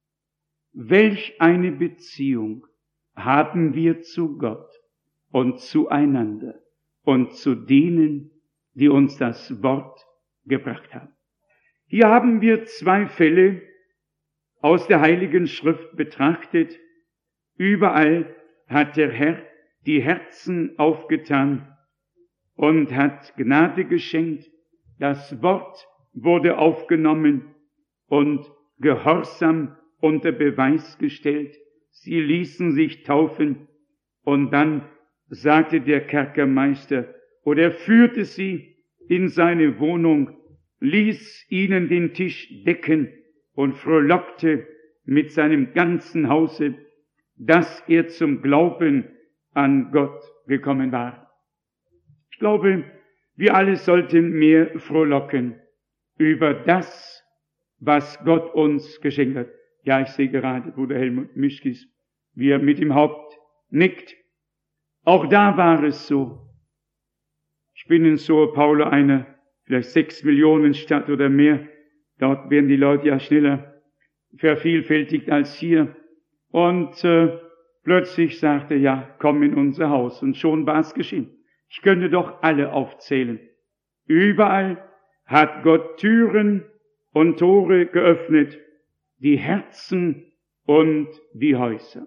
Welch eine Beziehung haben wir zu Gott und zueinander und zu denen, die uns das Wort gebracht haben. Hier haben wir zwei Fälle aus der Heiligen Schrift betrachtet. Überall hat der Herr die Herzen aufgetan und hat Gnade geschenkt. Das Wort wurde aufgenommen und Gehorsam unter Beweis gestellt. Sie ließen sich taufen, und dann sagte der Kerkermeister, oder er führte sie in seine Wohnung, ließ ihnen den Tisch decken und frohlockte mit seinem ganzen Hause, dass er zum Glauben an Gott gekommen war. Ich glaube, wir alle sollten mehr frohlocken über das, was Gott uns geschenkt hat. Ja, ich sehe gerade Bruder Helmut Mischkis, wie er mit dem Haupt nickt. Auch da war es so. Ich bin in Sao Paulo, einer vielleicht 6 Millionen Stadt oder mehr. Dort werden die Leute ja schneller vervielfältigt als hier. Und plötzlich sagte er, ja, komm in unser Haus. Und schon war es geschehen. Ich könnte doch alle aufzählen. Überall hat Gott Türen und Tore geöffnet, die Herzen und die Häuser.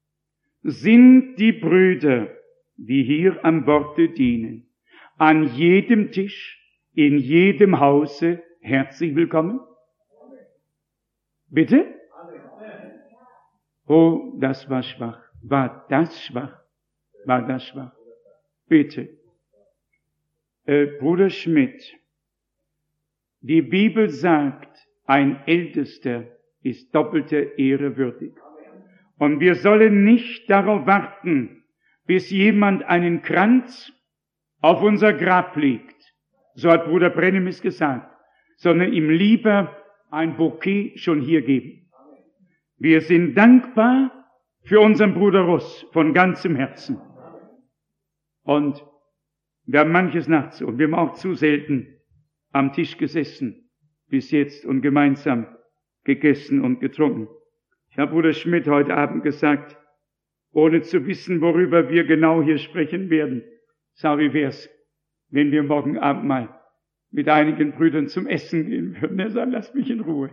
Sind die Brüder, die hier am Worte dienen, an jedem Tisch, in jedem Hause herzlich willkommen? Bitte? Oh, das war schwach. War das schwach? War das schwach? Bitte. Bruder Schmidt, die Bibel sagt, ein Ältester ist doppelte Ehre würdig. Und wir sollen nicht darauf warten, bis jemand einen Kranz auf unser Grab legt. So hat Bruder Brennem es gesagt. Sondern ihm lieber ein Bouquet schon hier geben. Wir sind dankbar für unseren Bruder Russ von ganzem Herzen. Und wir haben manches nachts und wir haben auch zu selten am Tisch gesessen bis jetzt und gemeinsam gegessen und getrunken. Ich habe Bruder Schmidt heute Abend gesagt, ohne zu wissen, worüber wir genau hier sprechen werden. Sag, wie wär's, wenn wir morgen Abend mal mit einigen Brüdern zum Essen gehen würden. Er sagt, lass mich in Ruhe.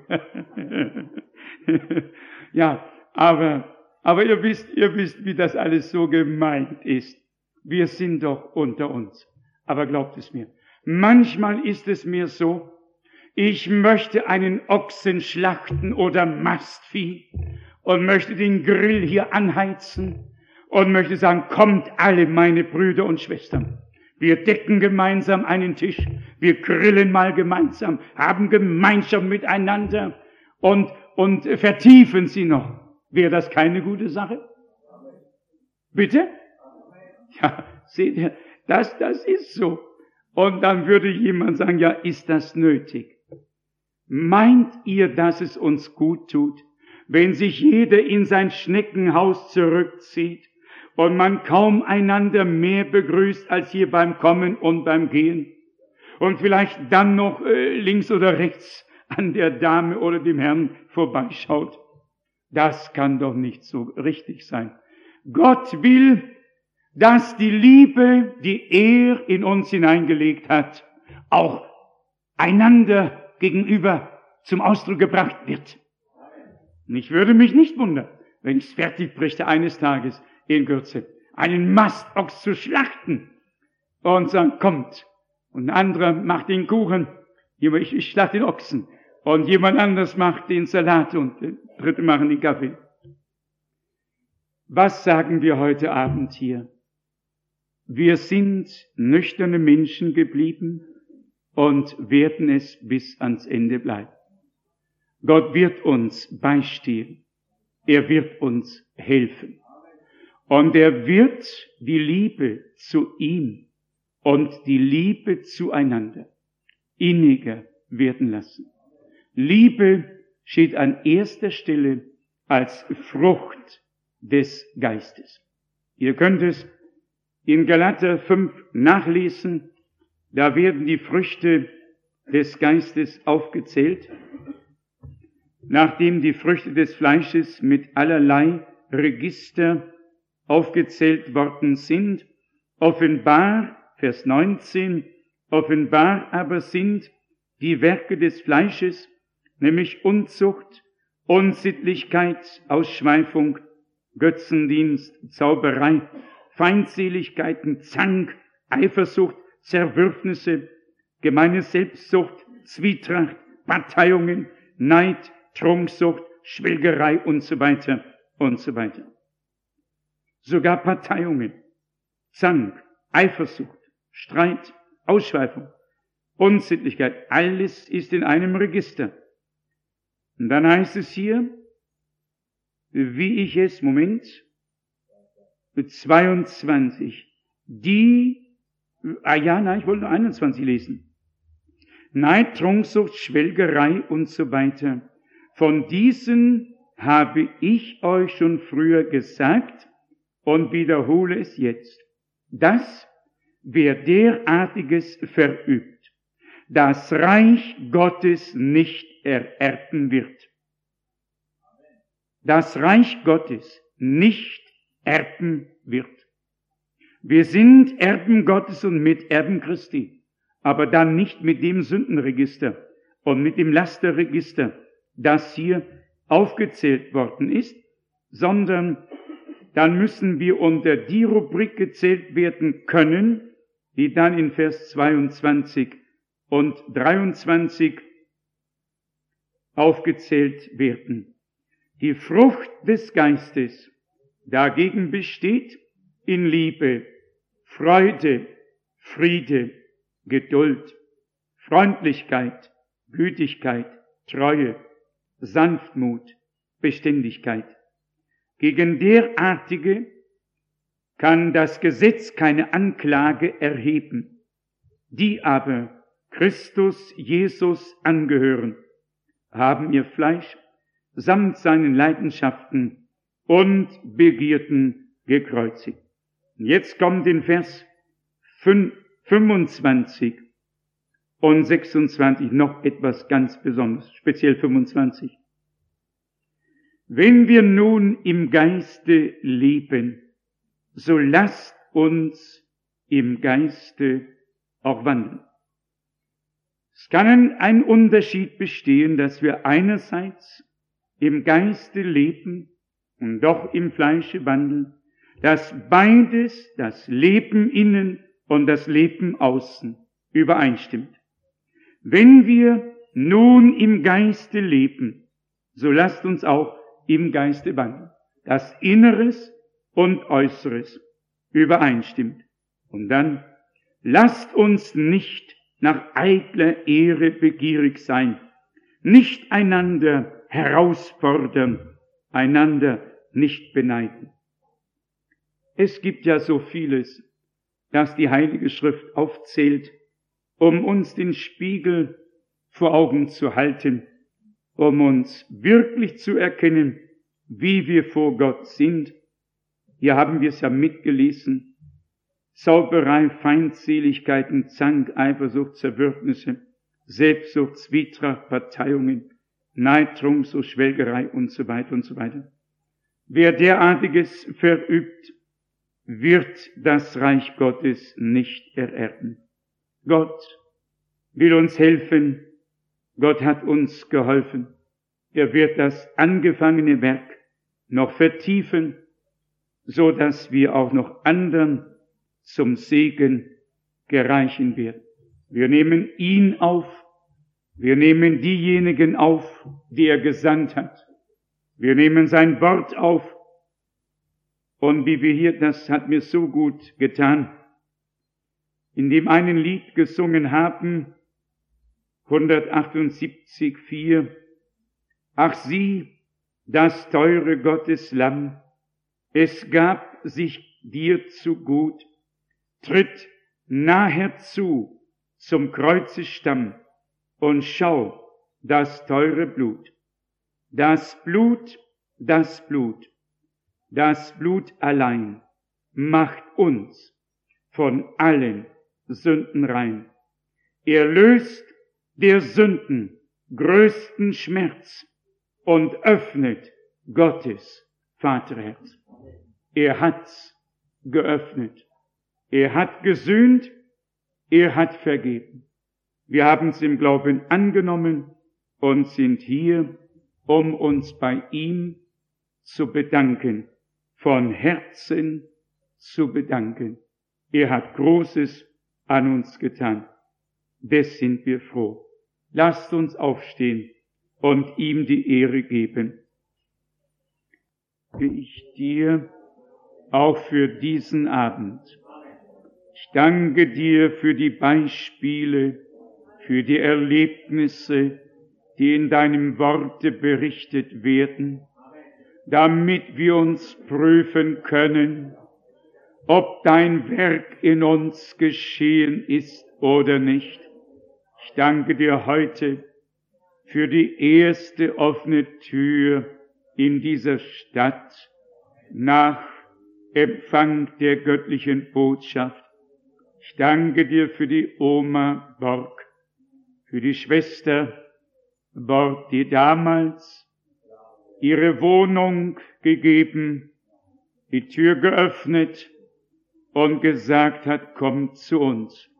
Ja, aber ihr wisst, wie das alles so gemeint ist. Wir sind doch unter uns. Aber glaubt es mir, manchmal ist es mir so, ich möchte einen Ochsen schlachten oder Mastvieh und möchte den Grill hier anheizen und möchte sagen, kommt alle meine Brüder und Schwestern. Wir decken gemeinsam einen Tisch, wir grillen mal gemeinsam, haben Gemeinschaft miteinander und vertiefen sie noch. Wäre das keine gute Sache? Bitte? Ja, seht ihr, das ist so. Und dann würde jemand sagen, ja, ist das nötig? Meint ihr, dass es uns gut tut, wenn sich jeder in sein Schneckenhaus zurückzieht und man kaum einander mehr begrüßt als hier beim Kommen und beim Gehen und vielleicht dann noch links oder rechts an der Dame oder dem Herrn vorbeischaut? Das kann doch nicht so richtig sein. Gott will, dass die Liebe, die er in uns hineingelegt hat, auch einander gegenüber zum Ausdruck gebracht wird. Und ich würde mich nicht wundern, wenn es fertig brächte eines Tages in Kürze, einen Mastochs zu schlachten und sagen, kommt. Und ein anderer macht den Kuchen, ich schlachte den Ochsen. Und jemand anderes macht den Salat und der dritte machen den Kaffee. Was sagen wir heute Abend hier? Wir sind nüchterne Menschen geblieben und werden es bis ans Ende bleiben. Gott wird uns beistehen. Er wird uns helfen. Und er wird die Liebe zu ihm und die Liebe zueinander inniger werden lassen. Liebe steht an erster Stelle als Frucht des Geistes. Ihr könnt es in Galater 5 nachlesen. Da werden die Früchte des Geistes aufgezählt, nachdem die Früchte des Fleisches mit allerlei Register aufgezählt worden sind. Offenbar, Vers 19, offenbar aber sind die Werke des Fleisches, nämlich Unzucht, Unsittlichkeit, Ausschweifung, Götzendienst, Zauberei, Feindseligkeiten, Zank, Eifersucht, Zerwürfnisse, gemeine Selbstsucht, Zwietracht, Parteiungen, Neid, Trunksucht, Schwelgerei und so weiter und so weiter. Sogar Parteiungen, Zank, Eifersucht, Streit, Ausschweifung, Unsittlichkeit, alles ist in einem Register. Und dann heißt es hier, wie ich es, 22, ich wollte nur 21 lesen. Neid, Trunksucht, Schwelgerei und so weiter. Von diesen habe ich euch schon früher gesagt und wiederhole es jetzt, dass wer derartiges verübt, das Reich Gottes nicht ererben wird. Das Reich Gottes nicht erben wird. Wir sind Erben Gottes und Miterben Christi, aber dann nicht mit dem Sündenregister und mit dem Lasterregister, das hier aufgezählt worden ist, sondern dann müssen wir unter die Rubrik gezählt werden können, die dann in Vers 22 und 23 aufgezählt werden. Die Frucht des Geistes, Dagegen besteht in Liebe, Freude, Friede, Geduld, Freundlichkeit, Gütigkeit, Treue, Sanftmut, Beständigkeit. Gegen derartige kann das Gesetz keine Anklage erheben, die aber Christus Jesus angehören, haben ihr Fleisch samt seinen Leidenschaften und Begierden gekreuzigt. Und jetzt kommt in Vers 25 und 26 noch etwas ganz Besonderes, speziell 25. Wenn wir nun im Geiste leben, so lasst uns im Geiste auch wandeln. Es kann ein Unterschied bestehen, dass wir einerseits im Geiste leben und doch im Fleische wandeln, dass beides, das Leben innen und das Leben außen, übereinstimmt. Wenn wir nun im Geiste leben, so lasst uns auch im Geiste wandeln. Das Inneres und Äußeres übereinstimmt. Und dann lasst uns nicht nach eitler Ehre begierig sein, nicht einander herausfordern, einander nicht beneiden. Es gibt ja so vieles, das die Heilige Schrift aufzählt, um uns den Spiegel vor Augen zu halten, um uns wirklich zu erkennen, wie wir vor Gott sind. Hier haben wir es ja mitgelesen. Zauberei, Feindseligkeiten, Zank, Eifersucht, Zerwürfnisse, Selbstsucht, Zwietracht, Parteiungen, Neid, Trunk, so Schwelgerei und so weiter und so weiter. Wer derartiges verübt, wird das Reich Gottes nicht ererben. Gott will uns helfen. Gott hat uns geholfen. Er wird das angefangene Werk noch vertiefen, so dass wir auch noch anderen zum Segen gereichen werden. Wir nehmen ihn auf. Wir nehmen diejenigen auf, die er gesandt hat. Wir nehmen sein Wort auf. Und wie wir hier, das hat mir so gut getan, in dem einen Lied gesungen haben, 178, 4, ach sieh, das teure Gotteslamm, es gab sich dir zu gut, tritt naher zu zum Kreuzesstamm und schau das teure Blut. Das Blut, das Blut, das Blut allein macht uns von allen Sünden rein. Er löst der Sünden größten Schmerz und öffnet Gottes Vaterherz. Er hat's geöffnet. Er hat gesühnt. Er hat vergeben. Wir haben es im Glauben angenommen und sind hier, um uns bei ihm zu bedanken, von Herzen zu bedanken. Er hat Großes an uns getan. Des sind wir froh. Lasst uns aufstehen und ihm die Ehre geben. Ich dir auch für diesen Abend. Ich danke dir für die Beispiele, für die Erlebnisse, die in deinem Worte berichtet werden, damit wir uns prüfen können, ob dein Werk in uns geschehen ist oder nicht. Ich danke dir heute für die erste offene Tür in dieser Stadt nach Empfang der göttlichen Botschaft. Ich danke dir für die Oma Borg, für die Schwester Borg, die damals ihre Wohnung gegeben, die Tür geöffnet und gesagt hat, kommt zu uns.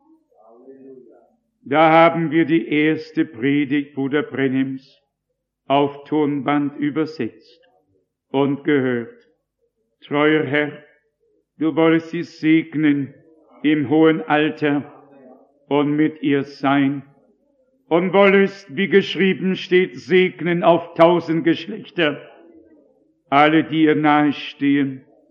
Da haben wir die erste Predigt Bruder Brenhims auf Tonband übersetzt und gehört. Treuer Herr, du wolltest sie segnen im hohen Alter und mit ihr sein und wolltest, wie geschrieben steht, segnen auf 1000 Geschlechter, alle, die ihr nahestehen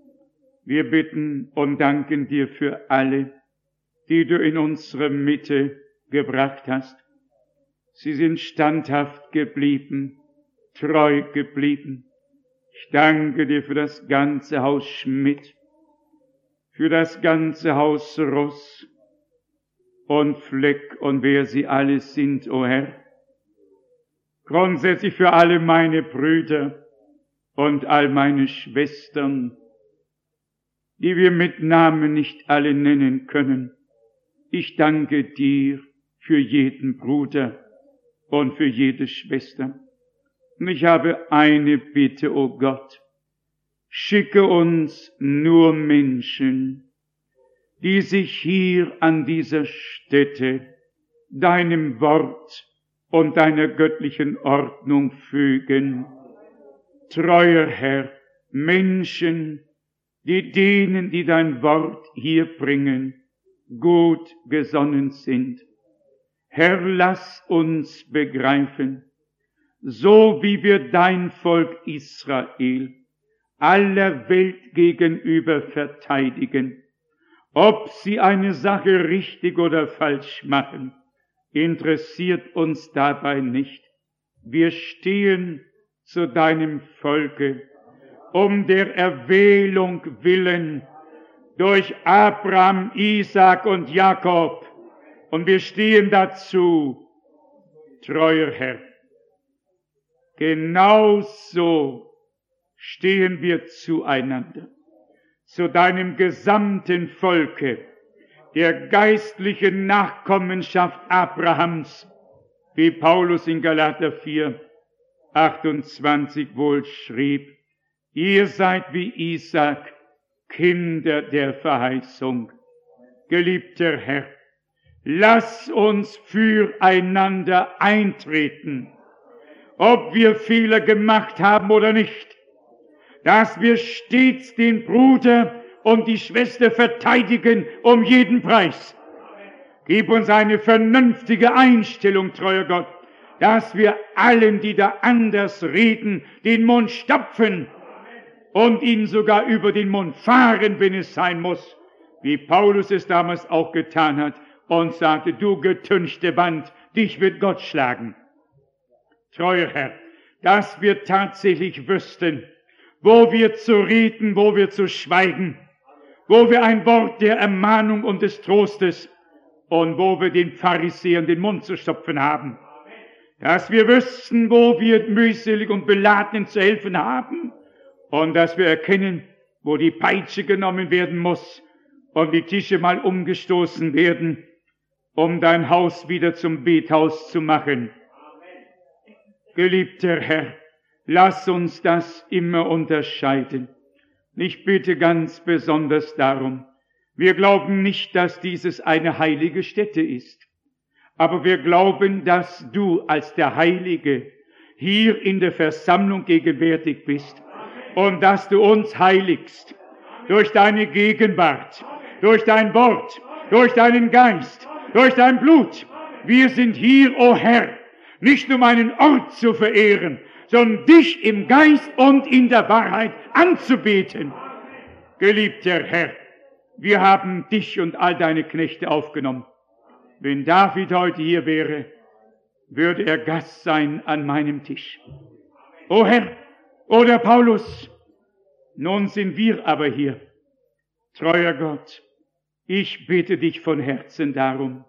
Wir bitten und danken dir für alle, die du in unsere Mitte gebracht hast. Sie sind standhaft geblieben, treu geblieben. Ich danke dir für das ganze Haus Schmidt, für das ganze Haus Ross und Fleck und wer sie alle sind, o Herr. Grundsätzlich für alle meine Brüder und all meine Schwestern, die wir mit Namen nicht alle nennen können. Ich danke dir für jeden Bruder und für jede Schwester. Und ich habe eine Bitte, o Gott. Schicke uns nur Menschen, die sich hier an dieser Stätte deinem Wort und deiner göttlichen Ordnung fügen. Treuer Herr, Menschen, die denen, die dein Wort hier bringen, gut gesonnen sind. Herr, lass uns begreifen, so wie wir dein Volk Israel aller Welt gegenüber verteidigen, ob sie eine Sache richtig oder falsch machen, interessiert uns dabei nicht. Wir stehen zu deinem Volke, um der Erwählung willen durch Abraham, Isaak und Jakob. Und wir stehen dazu, treuer Herr. Genauso stehen wir zueinander, zu deinem gesamten Volke, der geistlichen Nachkommenschaft Abrahams, wie Paulus in Galater 4, 28 wohl schrieb. Ihr seid wie Isaak, Kinder der Verheißung. Geliebter Herr, lass uns füreinander eintreten, ob wir Fehler gemacht haben oder nicht, dass wir stets den Bruder und die Schwester verteidigen um jeden Preis. Gib uns eine vernünftige Einstellung, treuer Gott, dass wir allen, die da anders reden, den Mund stopfen und ihnen sogar über den Mund fahren, wenn es sein muss, wie Paulus es damals auch getan hat und sagte, du getünchte Wand, dich wird Gott schlagen. Treuer Herr, dass wir tatsächlich wüssten, wo wir zu reden, wo wir zu schweigen, wo wir ein Wort der Ermahnung und des Trostes und wo wir den Pharisäern den Mund zu stopfen haben. Dass wir wüssten, wo wir mühselig und Beladenen zu helfen haben und dass wir erkennen, wo die Peitsche genommen werden muss und die Tische mal umgestoßen werden, um dein Haus wieder zum Bethaus zu machen. Geliebter Herr, lass uns das immer unterscheiden. Ich bitte ganz besonders darum, wir glauben nicht, dass dieses eine heilige Stätte ist, aber wir glauben, dass du als der Heilige hier in der Versammlung gegenwärtig bist und dass du uns heiligst durch deine Gegenwart, durch dein Wort, durch deinen Geist, durch dein Blut. Wir sind hier, o Herr, nicht um einen Ort zu verehren, sondern dich im Geist und in der Wahrheit anzubeten. Geliebter Herr, wir haben dich und all deine Knechte aufgenommen. Wenn David heute hier wäre, würde er Gast sein an meinem Tisch. O Herr, oder Paulus, nun sind wir aber hier. Treuer Gott, ich bitte dich von Herzen darum,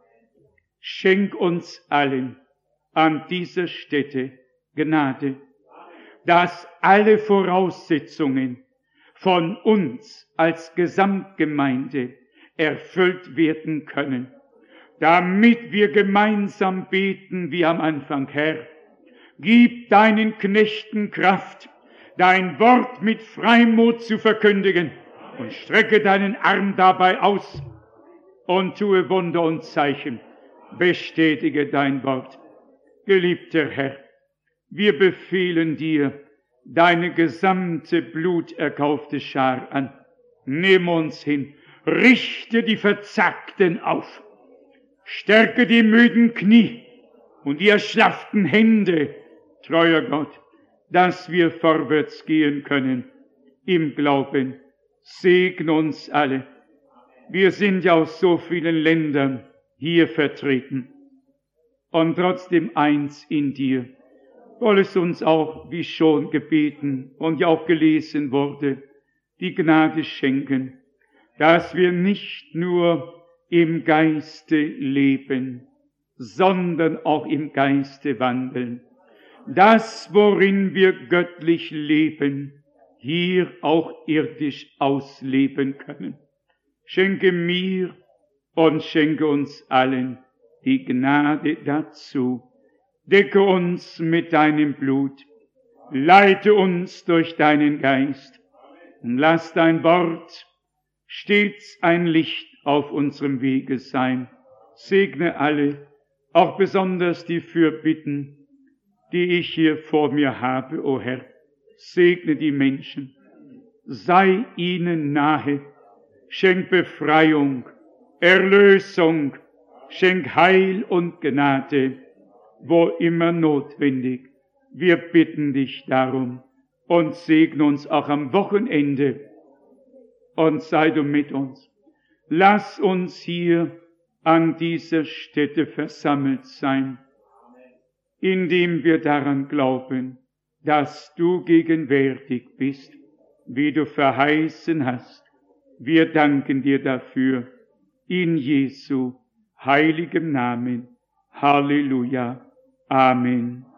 schenk uns allen an dieser Stätte Gnade, dass alle Voraussetzungen von uns als Gesamtgemeinde erfüllt werden können, damit wir gemeinsam beten wie am Anfang. Herr, gib deinen Knechten Kraft, dein Wort mit Freimut zu verkündigen und strecke deinen Arm dabei aus und tue Wunder und Zeichen. Bestätige dein Wort. Geliebter Herr, wir befehlen dir deine gesamte bluterkaufte Schar an. Nimm uns hin, richte die Verzagten auf, stärke die müden Knie und die erschlafften Hände, treuer Gott, dass wir vorwärts gehen können im Glauben Segne uns alle. Wir sind ja aus so vielen Ländern hier vertreten und trotzdem eins in dir. Wollest uns auch, wie schon gebeten und ja auch gelesen wurde, die Gnade schenken, dass wir nicht nur im Geiste leben, sondern auch im Geiste wandeln. Das, worin wir göttlich leben, hier auch irdisch ausleben können. Schenke mir und schenke uns allen die Gnade dazu. Decke uns mit deinem Blut, leite uns durch deinen Geist und lass dein Wort stets ein Licht auf unserem Wege sein. Segne alle, auch besonders die Fürbitten, die ich hier vor mir habe, o Herr. Segne die Menschen, sei ihnen nahe, schenk Befreiung, Erlösung, schenk Heil und Gnade, wo immer notwendig. Wir bitten dich darum und segne uns auch am Wochenende und sei du mit uns. Lass uns hier an dieser Stätte versammelt sein, indem wir daran glauben, dass du gegenwärtig bist, wie du verheißen hast. Wir danken dir dafür, in Jesu heiligem Namen. Halleluja. Amen.